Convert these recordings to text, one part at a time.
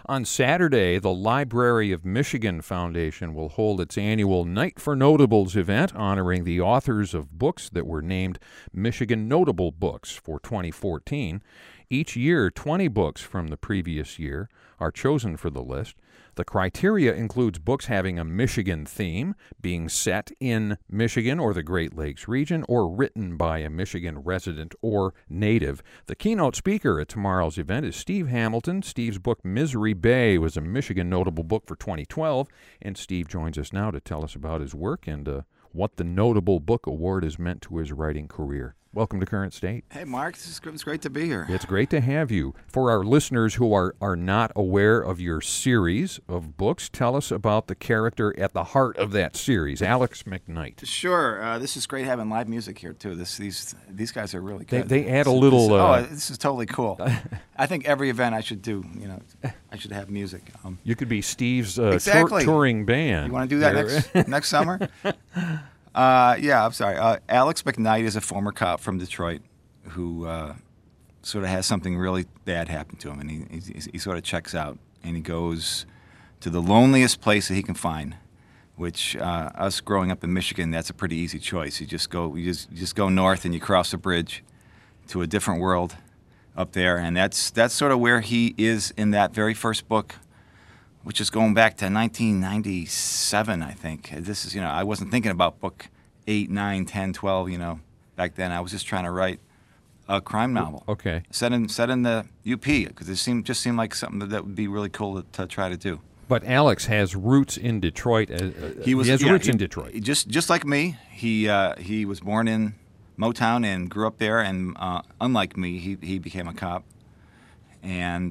On Saturday, the Library of Michigan Foundation will hold its annual Night for Notables event, honoring the authors of books that were named Michigan Notable Books for 2014. Each year, 20 books from the previous year are chosen for the list. The criteria includes books having a Michigan theme, being set in Michigan or the Great Lakes region, or written by a Michigan resident or native. The keynote speaker at tomorrow's event is Steve Hamilton. Steve's book, Misery Bay, was a Michigan Notable Book for 2012, and Steve joins us now to tell us about his work and what the Notable Book Award has meant to his writing career. Welcome to Current State. Hey, Mark. It's great to be here. It's great to have you. For our listeners who are not aware of your series of books, tell us about the character at the heart of that series, Alex McKnight. Sure. This is great having live music here, too. These guys are really good. They add a little... this is totally cool. I think every event I should do, I should have music. You could be Steve's exactly. touring band. You want to do that next summer? I'm sorry. Alex McKnight is a former cop from Detroit who sort of has something really bad happen to him, and he sort of checks out, and he goes to the loneliest place that he can find, which us growing up in Michigan, that's a pretty easy choice. You just go north and you cross a bridge to a different world up there, and that's sort of where he is in that very first book, which is going back to 1997, I think. This is, I wasn't thinking about book 8, 9, 10, 12, back then. I was just trying to write a crime novel. Okay. Set in the UP, because it just seemed like something that would be really cool to try to do. But Alex has roots in Detroit. He has roots in Detroit. Just like me, he was born in Motown and grew up there, and unlike me, he became a cop. And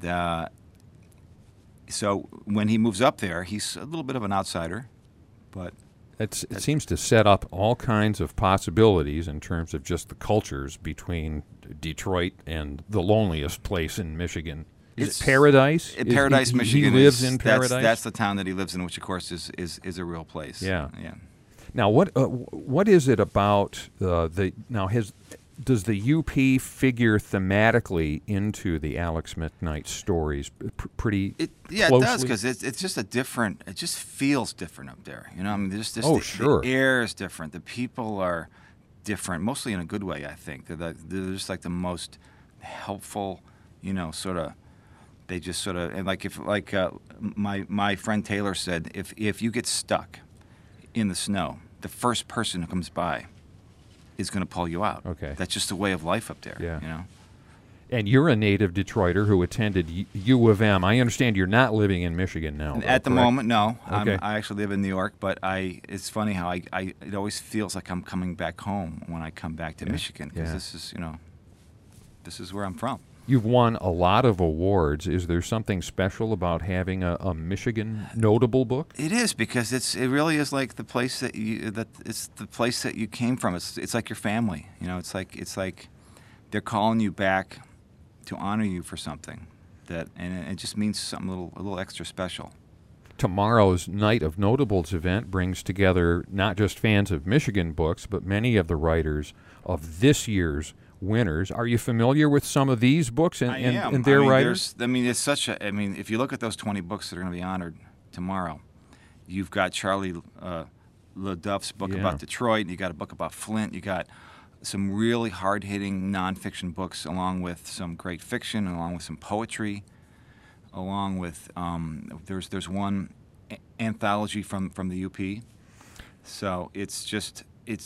so when he moves up there, he's a little bit of an outsider, but it seems to set up all kinds of possibilities in terms of just the cultures between Detroit and the loneliest place in Michigan. Is it Paradise? Paradise, Michigan. He lives in Paradise? That's the town that he lives in, which, of course, is a real place. Yeah. Now, what is it about does the UP figure thematically into the Alex McKnight stories pretty closely? Yeah, it does, because it's just it just feels different up there. Sure. The air is different. The people are different, mostly in a good way, I think. They're just like the most helpful, they just sort of, and my friend Taylor said, if you get stuck in the snow, the first person who comes by is going to pull you out. Okay. That's just the way of life up there. Yeah. And you're a native Detroiter who attended U of M. I understand you're not living in Michigan now. At the moment, no. Okay. I actually live in New York, but it's funny how it always feels like I'm coming back home when I come back to Michigan, because this is where I'm from. You've won a lot of awards. Is there something special about having a Michigan notable book? It is, because it really is like the place it's the place that you came from. It's like your family. It's like they're calling you back to honor you for something and it just means something a little extra special. Tomorrow's Night of Notables event brings together not just fans of Michigan books, but many of the writers of this year's winners. Are you familiar with some of these books and their writers? If you look at those 20 books that are going to be honored tomorrow, you've got Charlie LeDuff's book about Detroit, and you got a book about Flint, you got some really hard-hitting nonfiction books, along with some great fiction, along with some poetry, along with there's one anthology from the UP. So it's just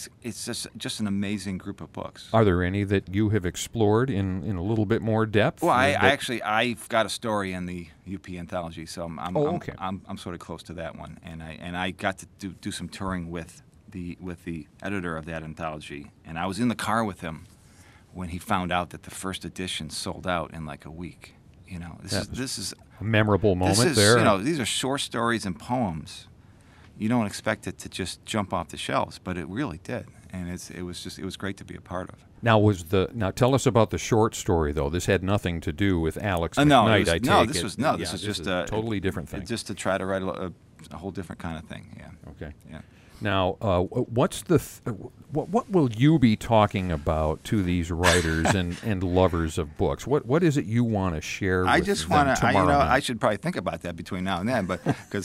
an amazing group of books. Are there any that you have explored in a little bit more depth? Well, I've got a story in the UP anthology, so I'm sort of close to that one, and I got to do some touring with the editor of that anthology, and I was in the car with him when he found out that the first edition sold out in like a week. This is a memorable moment there. These are short stories and poems. You don't expect it to just jump off the shelves, but it really did, and it was great to be a part of. Now tell us about the short story, though. This had nothing to do with Alex McKnight. This is just a totally different thing. Just to try to write a whole different kind of thing. Yeah. Okay. Yeah. Now, what's the what will you be talking about to these writers and lovers of books? What is it you want to share? I with just them want to. tomorrow night? I should probably think about that between now and then, but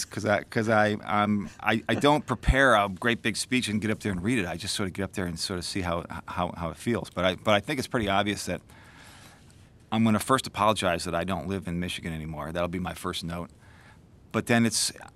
I don't prepare a great big speech and get up there and read it. I just sort of get up there and sort of see how it feels. But I think it's pretty obvious that I'm going to first apologize that I don't live in Michigan anymore. That'll be my first note. But then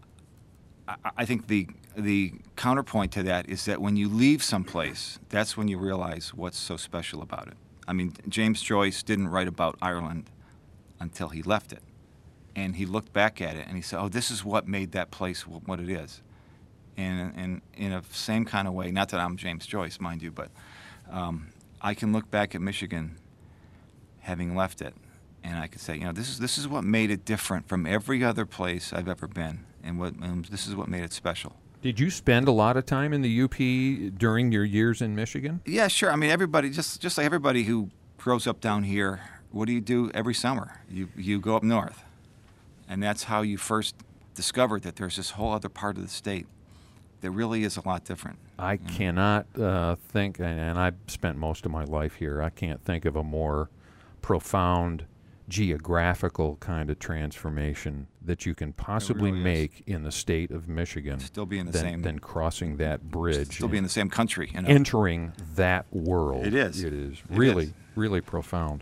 I think the counterpoint to that is that when you leave someplace, that's when you realize what's so special about it. I mean, James Joyce didn't write about Ireland until he left it. And he looked back at it and he said, oh, this is what made that place what it is. And in a same kind of way, not that I'm James Joyce, mind you, but I can look back at Michigan having left it, and I could say, this is what made it different from every other place I've ever been, and this is what made it special. Did you spend a lot of time in the UP during your years in Michigan? Yeah, sure. I mean, everybody, just like everybody who grows up down here, what do you do every summer? You go up north, and that's how you first discovered that there's this whole other part of the state that really is a lot different. I cannot think, and I've spent most of my life here, I can't think of a more profound geographical kind of transformation that you can possibly really make in the state of Michigan. Still be in the than, same. than crossing that bridge. Still be in the same country. Entering that world. It is. It is really, really profound.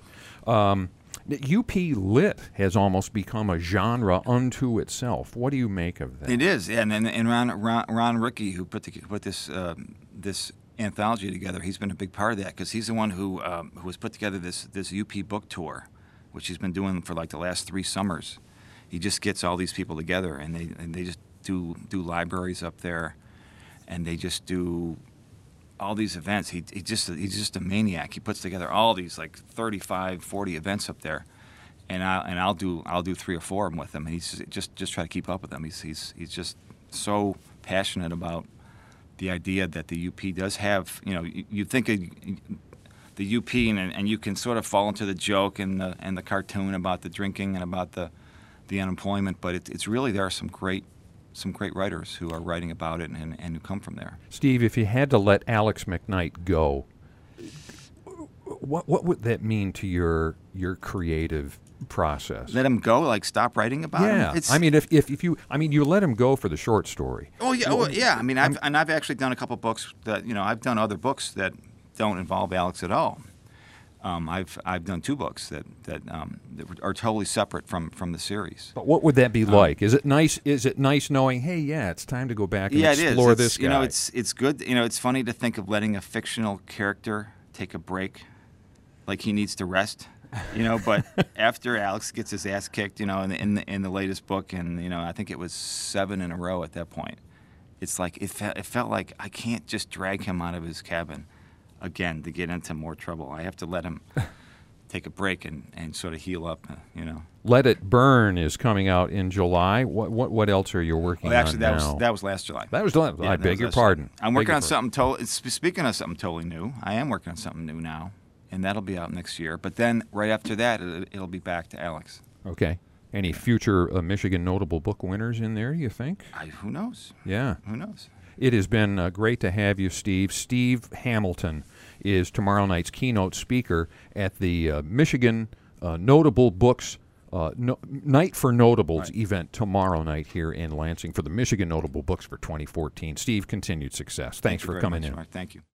UP Lit has almost become a genre unto itself. What do you make of that? It is, and Ron Rickey, who put this this anthology together, he's been a big part of that because he's the one who has put together this UP book tour, which he's been doing for like the last 3 summers. He just gets all these people together, and they just do libraries up there, and they just do all these events. He's just a maniac. He puts together all these like 35, 40 events up there, and I'll do 3 or 4 of them with him. And he's just try to keep up with them. He's just so passionate about the idea that the UP does have. You think of the UP and you can sort of fall into the joke and the cartoon about the drinking and about the unemployment, but it's really, there are some great writers who are writing about it and who come from there. Steve, if you had to let Alex McKnight go, what would that mean to your creative process? Let him go, like stop writing about him? Yeah, I mean, if you let him go for the short story. Oh yeah, yeah. I mean, I've actually done a couple books that I've done other books that don't involve Alex at all. I've done 2 books that are totally separate from the series. But what would that be like? Is it nice? Is it nice knowing, hey, yeah, it's time to go back and explore this guy? It's good. It's funny to think of letting a fictional character take a break, like he needs to rest. But after Alex gets his ass kicked, in the latest book, and I think it was 7 in a row at that point. It's like it felt like I can't just drag him out of his cabin again to get into more trouble. I have to let him take a break and sort of heal up. Let It Burn is coming out in July. What else are you working on now? That was last July. That was last. I beg your pardon. I'm working on something totally. Speaking of something totally new, I am working on something new now, and that'll be out next year. But then right after that, it'll be back to Alex. Okay. Any future Michigan notable book winners in there, you think? Who knows? Yeah. Who knows? It has been great to have you, Steve. Steve Hamilton is tomorrow night's keynote speaker at the Michigan Notable Books Night for Notables event tomorrow night here in Lansing for the Michigan Notable Books for 2014. Steve, continued success. Thanks for coming in. Thank you.